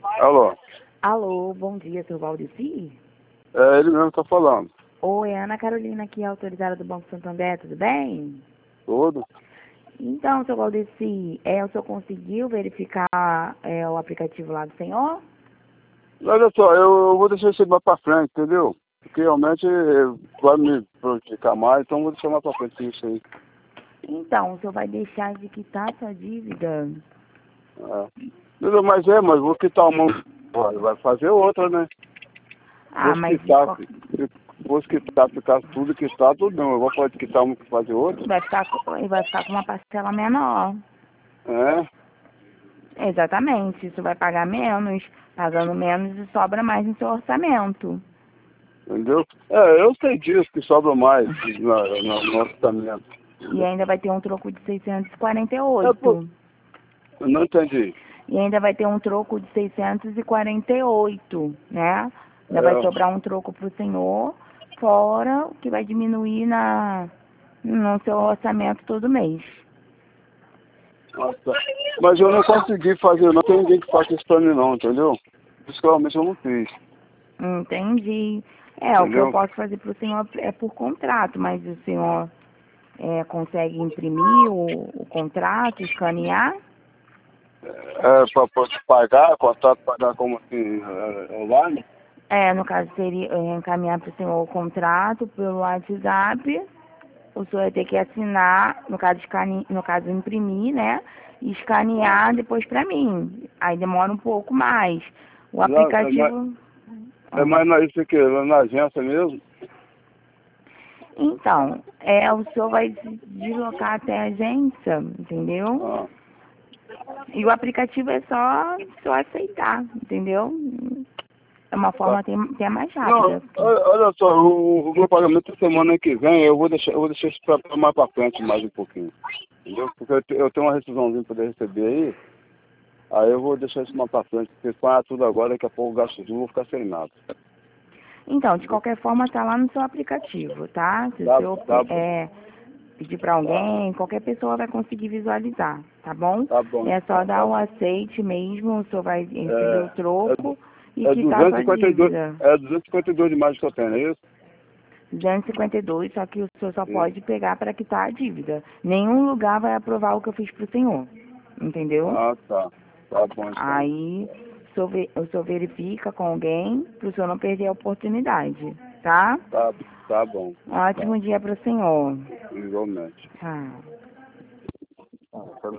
Alô? Alô, bom dia, seu Valdeci? É ele mesmo que tá falando. Oi, é Ana Carolina aqui, autorizada do Banco Santander, tudo bem? Tudo? Então, seu Valdeci, o senhor conseguiu verificar o aplicativo lá do senhor? Olha só, eu vou deixar isso mais pra frente, entendeu? Porque realmente vai me prejudicar mais, então eu vou deixar mais pra frente isso aí. Então, o senhor vai deixar de quitar sua dívida? É. Entendeu? Mas vou quitar uma, vai fazer outra, né? Ah, Vou mas quitar, ficar tudo quitar, tudo não. Eu vou pode quitar uma e fazer outra. vai ficar com uma parcela menor. É, Exatamente, isso vai pagar menos, pagando menos e sobra mais no seu orçamento. entendeu? É, eu sei disso, que sobra mais no orçamento. E ainda vai ter um troco de É, pô, 648. eu não entendi. E ainda vai ter um troco de 648, né? Ainda vai É. sobrar um troco para o senhor, fora o que vai diminuir no seu orçamento todo mês. Nossa. Mas eu não consegui fazer, não tem ninguém que faça isso pra mim não, entendeu? Por isso que realmente eu não fiz, Entendi. O que eu entendeu? posso fazer para o senhor é por contrato, mas o senhor consegue imprimir o contrato, escanear? É, pra poder pagar, contrato pagar como assim, online? No caso, seria encaminhar para o senhor o contrato pelo WhatsApp. O senhor vai ter que assinar, no caso imprimir, né? E escanear depois para mim. Aí demora um pouco mais. O Não, aplicativo. é Ah. mais isso aqui, lá na agência mesmo? Então, o senhor vai se deslocar até a agência, entendeu? Ah. E o aplicativo é só aceitar, entendeu? É uma Tá. forma até mais Não, rápida. olha só, o meu pagamento é semana que vem, eu vou deixar isso mais pra frente mais um pouquinho, entendeu? Porque eu tenho uma rescisãozinha pra poder receber aí eu vou deixar isso mais pra frente, porque pagar tudo agora, daqui a pouco eu gasto tudo, vou ficar sem nada. Então, de qualquer forma, tá lá no seu aplicativo, tá? Se o Tá, senhor tá bom, pedir para alguém, qualquer pessoa vai conseguir visualizar, tá bom? tá bom, É só dar tá o bom. aceite mesmo, o senhor vai receber o É, troco e é quitar sua 252, dívida. 252 de mais que eu tenho, é isso? 252, só que o senhor só Isso. pode pegar para quitar a dívida. Nenhum lugar vai aprovar o que eu fiz pro senhor, entendeu? Ah, tá. Tá bom, então. Aí o senhor verifica com alguém para o senhor não perder a oportunidade, tá? Tá bom. Um ótimo Tá, dia para o senhor. igualmente. Tchau. Tá.